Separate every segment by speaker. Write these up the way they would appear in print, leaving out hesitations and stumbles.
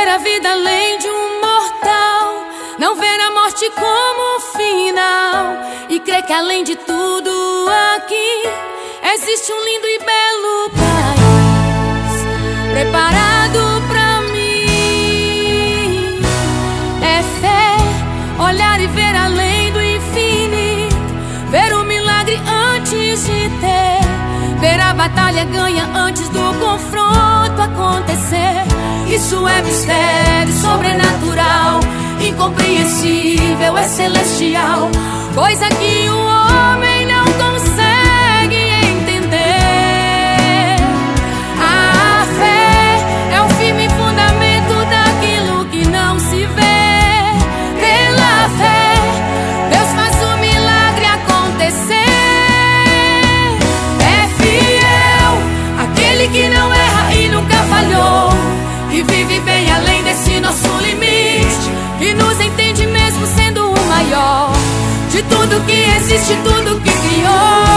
Speaker 1: Viver a vida além de um mortal, não ver a morte como final, e crer que além de tudo aqui existe um lindo e belo país preparado pra mim. É fé, olhar e ver além do infinito, ver o milagre antes de ter, ver a batalha ganha antes do confronto acontecer. Isso é mistério sobrenatural, incompreensível, é celestial, coisa que o homem não consegue entender. A fé é o firme fundamento daquilo que não se vê. Pela fé, Deus faz o milagre acontecer. É fiel aquele que não erra e nunca falhou, que vive bem além desse nosso limite, que nos entende mesmo sendo o maior de tudo que existe, tudo que criou.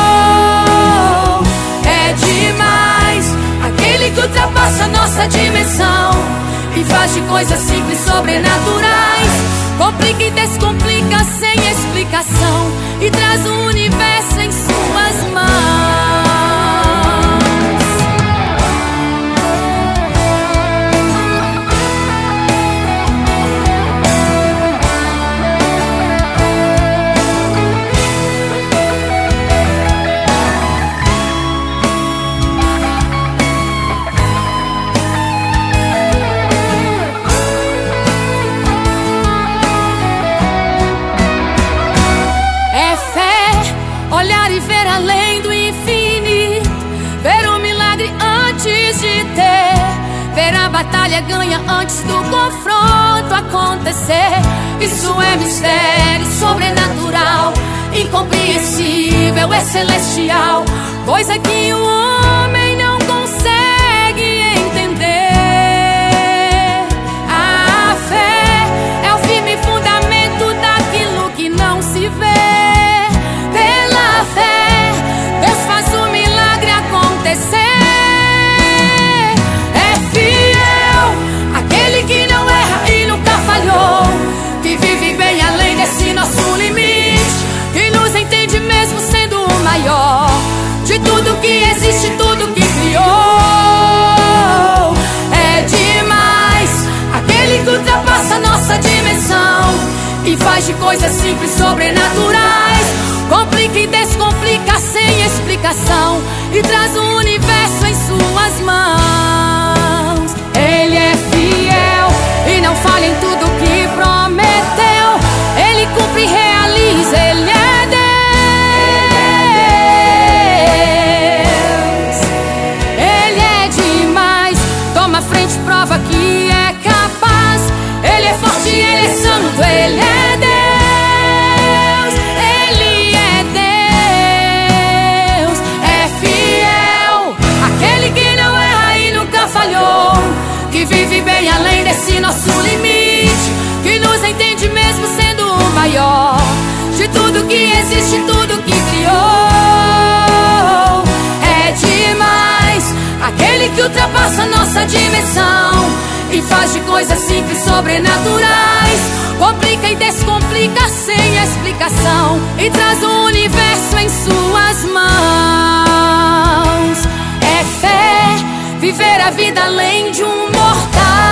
Speaker 1: É demais aquele que ultrapassa nossa dimensão e faz de coisas simples sobrenaturais, complica e descomplica sem explicação, e traz o universo em suas mãos. Olhar e ver além do infinito, ver o milagre antes de ter, ver a batalha ganha antes do confronto acontecer. Isso é mistério sobrenatural, incompreensível, é celestial, coisa que o homem não consegue entender. A fé é o firme fundamento daquilo que não se vê. Fé, Deus faz o milagre acontecer. É fiel aquele que não erra e nunca falhou, que vive bem além desse nosso limite, que nos entende mesmo sendo o maior de tudo que existe, tudo que criou. É demais aquele que ultrapassa nossa dimensão e faz de coisas simples sobrenaturais, complica e descomplica sem explicação, e traz o universo em suas mãos. Ele é fiel e não falha em tudo que prometeu, ele cumpre e realiza, ele é Deus. Ele é demais, toma frente, prova que é capaz, ele é forte, ele é santo, ele é Deus. Que vive bem além desse nosso limite, que nos entende mesmo sendo o maior de tudo que existe, tudo que criou. É demais aquele que ultrapassa nossa dimensão e faz de coisas simples sobrenaturais, complica e descomplica sem explicação, e traz o universo em suas mãos. É fé, viver a vida além de um mortal.